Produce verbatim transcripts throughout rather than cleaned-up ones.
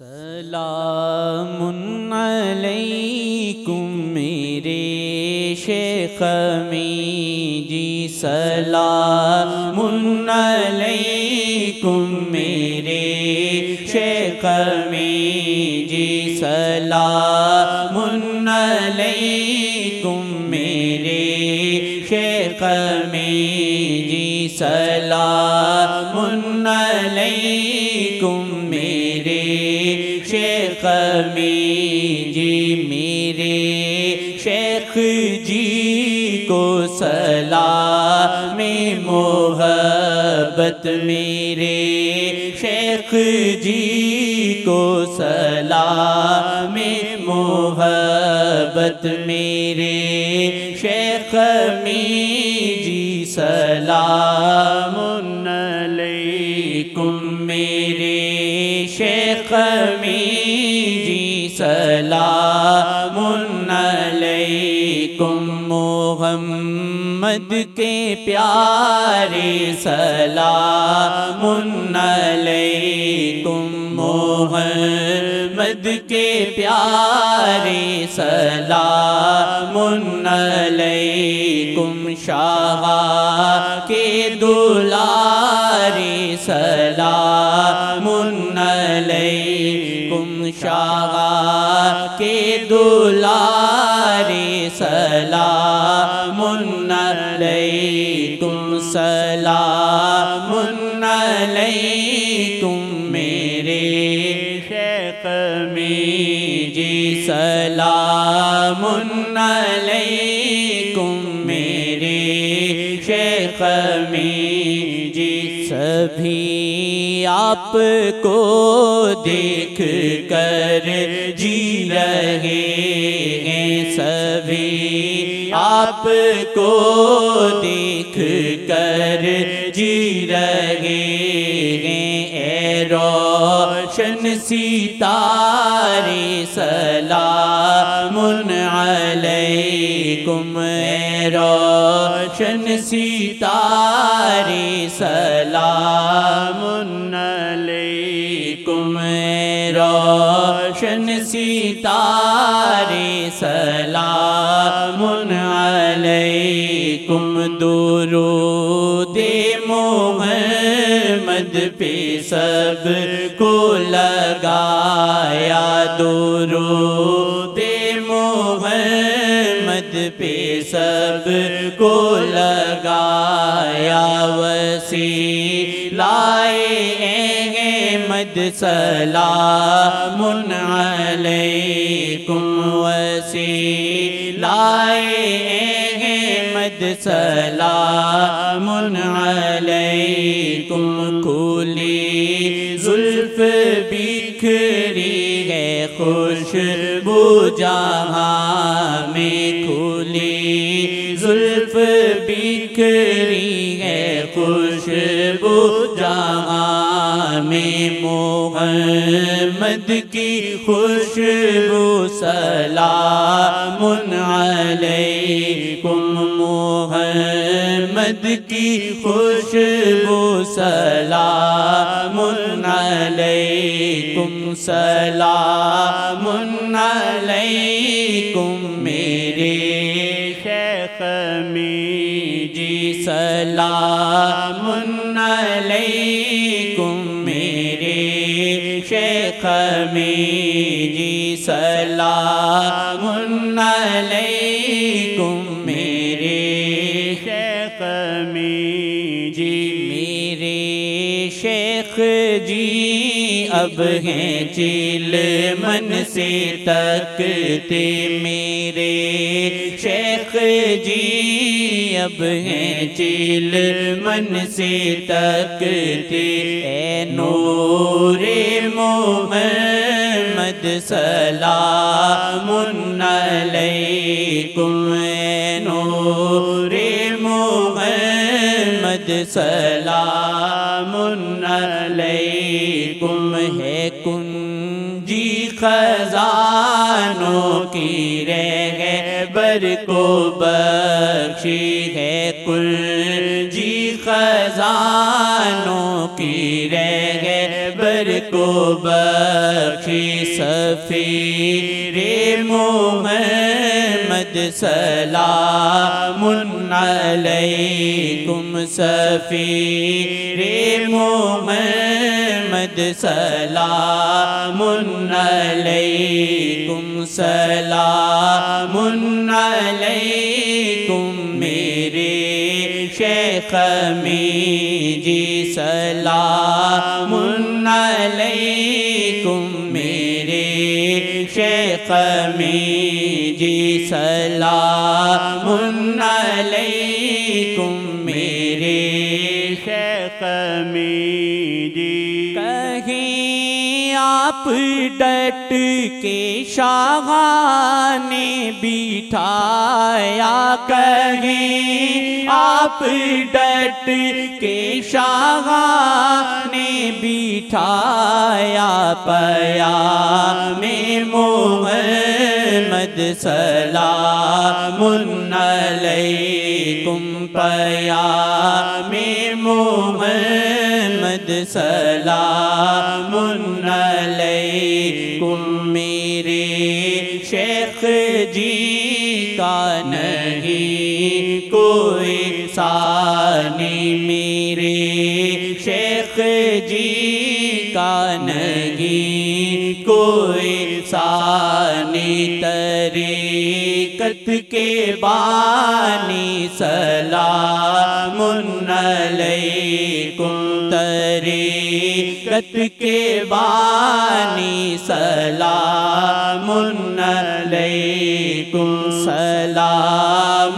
سلام علیکم میرے شیخ می جی، سلام علیکم میرے شیخ می جی، سلام علیکم میرے شیخ می جی، سلام علیکم میرے شیخ می جی، میرے شیخ جی کو سلام محبت، میرے شیخ جی کو سلام محبت، میرے شیخ می جی، سلام علیکم میرے شیخ می جی، سلام علیکم محمد کے پیارے، سلام علیکم محمد کے پیارے، سلام علیکم شاہ کے دلارے، سلام علیکم شاہ کے دلارے، سلام علیکم، سلام علیکم میرے شیخ می جی، سلام علیکم میرے شیخ می جی، سبھی آپ کو دیکھ کر جی رہے ہیں، سبھی آپ کو دیکھ کر جی رہے ہیں، اے روشن ستارے، سلام علیکم، اے روشن ستارے، سلام علیکم، اے روشن ستارے، سلام علیکم، درود محمد پہ سب کو لگایا، درود محمد پہ سب کو لگایا، وسیلہ احمد سلام علیکم، وسیلہ احمد سلام علیکم، کھلی زلف بکھری ہے خوشبو جہاں میں، کھلی زلف بکھری ہے خوشبو جہاں میں، محمد کی خوشبو سلام علیکم، محمد کی خوشبو سلام علیکم، سلام علیکم میرے شیخ می جی، سلام علیکم میرے شیخ می جی، سلام علیکم میرے شیخ می جی، میرے شیخ جی اب ہیں چلمن سے تکتے، میرے شیخ جی اب ہیں چلمن سے تکتے، اے نور محمد سلام علیکم، اے نور محمد سلام علیکم، ہے کنجی خزانوں کی رہبر کو بخشی، ہے کنجی خزانوں کی رہبر کو بخشی سفیر محمد سلام علیکم سفیر محمد سلام علیکم سلام علیکم میرے شیخ امی جی سلام علیکم میرے شیخ امی جی سلام علیکم میرے شیخ امی جی کہیں آپ ڈٹ کے شاہان نے بٹھایا کہیں آپ ڈٹ کے شاہان نے بٹھایا پیام محمد سلام علیکم پیام محمد سلام علیکم میرے شیخ جی کا نہیں کوئی ثانی میرے شیخ جی کا نہیں کوئی ثانی طریقت کے بانی سلام علیکم طریقت کے بانی سلام علیکم سلام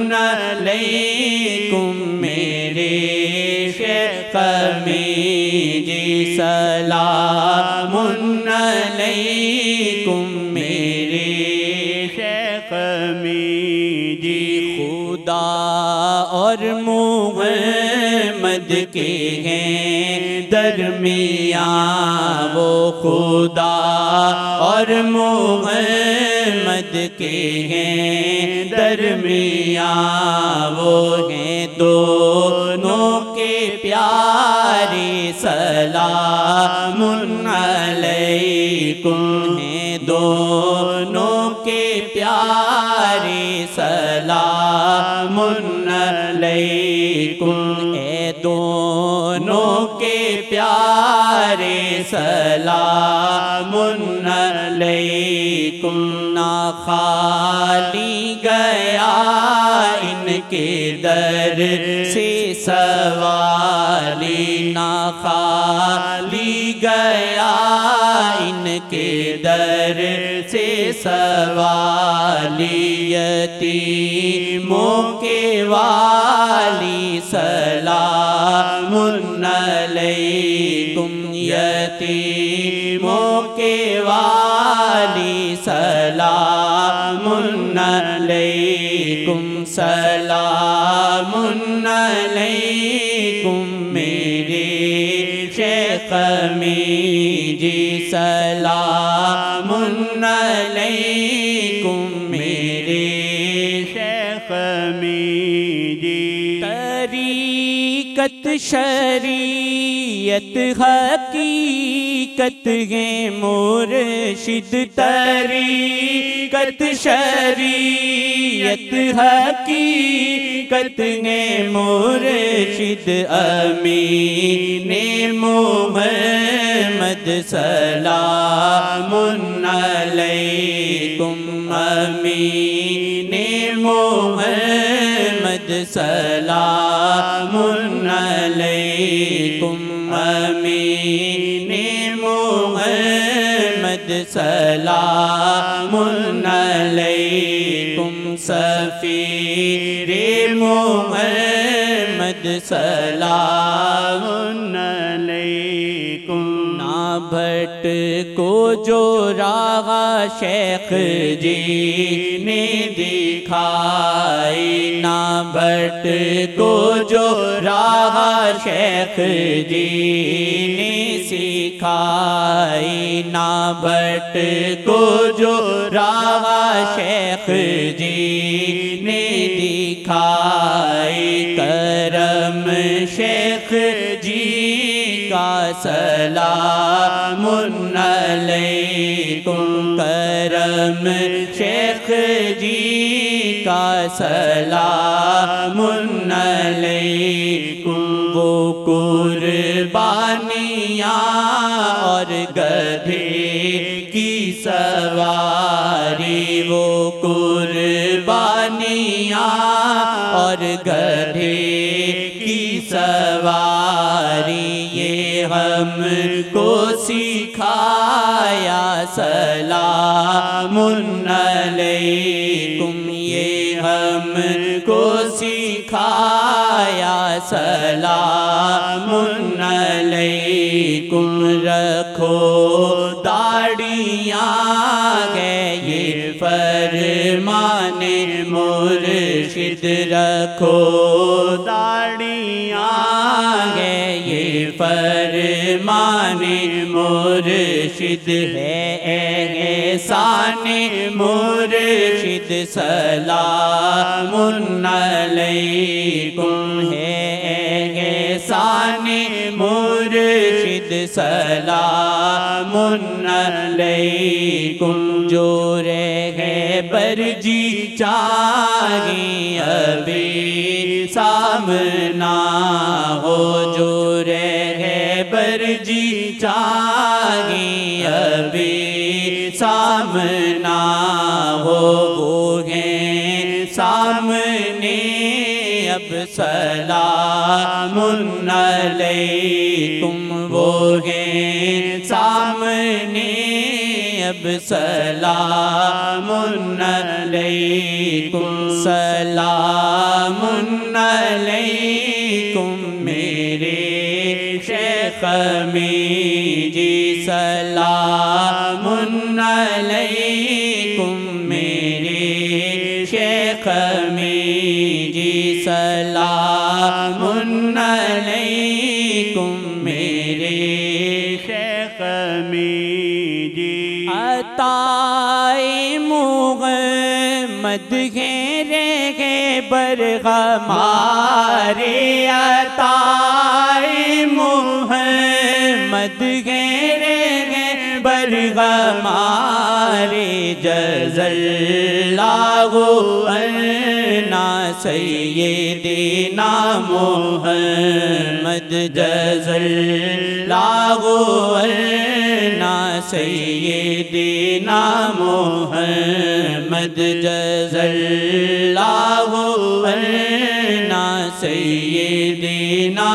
علیکم میرے شیخ امی جی سلام علیکم میرے شیخ امی جی خدا اور محمد کے ہیں درمیان وہ خدا اور محمد کے ہیں درمیان وہ ہیں دونوں کے پیارے سلام علیکم ہیں دونوں کے پیارے سلام علیکم اے دونوں کے پیارے سلام علیکم نہ خالی گیا ان کے در سے سوالی نہ خالی گیا ان کے در سے سوالی یتیموں کے والی سلام علیکم یتیموں کے والی سلام علیکم سلام علیکم میرے شیخ امی جی سلام علیکم میرے شیخ امی جی طریقت شریعت حقیقت ہے مرشد طریقت شریعت حقیقت ہے مرشد امین محمد سلام علیکم امین محمد سلام علیکم امین محمد سلام علیکم سفیر محمد سلام علیکم نہ بھٹ کو جو راہ شیخ جی نے دکھائی نہ بھٹ کو جو راہ شیخ جی نے سکھائی نہ بھٹ کو جو راہ شیخ جی نے دکھائی کرم شیخ جی کا سلام علیکم، کرم شیخ جی کا سلام علیکم، وہ قربانیاں اور گدھے کی سواری، وہ قربانیاں اور گدھے کی سواری، یہ ہم کو سکھایا سلام علیکم، یہ ہم کو سکھایا سلام علیکم، رکھو داڑیاں گے یہ فرمان مرشد، رکھو داڑیاں گے یہ فرمان مرشد، ہے احسان مرشد سلام علیکم، ہے احسان مرشد سلام علیکم، جو رہے برجی چاہیے ابھی سامنا ہو، جو رہے برجی چاہیے ابھی سامنا ہو، وہ ہیں سامنے اب سلام علیکم، وہ ہیں سامنے اب سلام علیکم، سلام علیکم میرے شیخ امین جی، سلام علیکم میرے شیخ امین جی، سلام علیکم میرے شیخ امین جی، عطائے محمد گھیرے گے برغمارے، عطائے محمد گھیرے گے برغمارے، جزا اللہ عنا سیدنا محمد، جزا اللہ عنا سیدنا محمد، جزا اللہ عنا سیدنا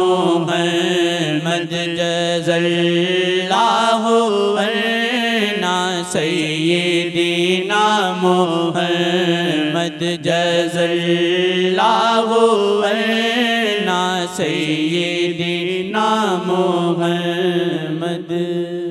محمد، جزا اللہ عنا سیدنا محمد، جزا اللہ عنا سیدنا محمد۔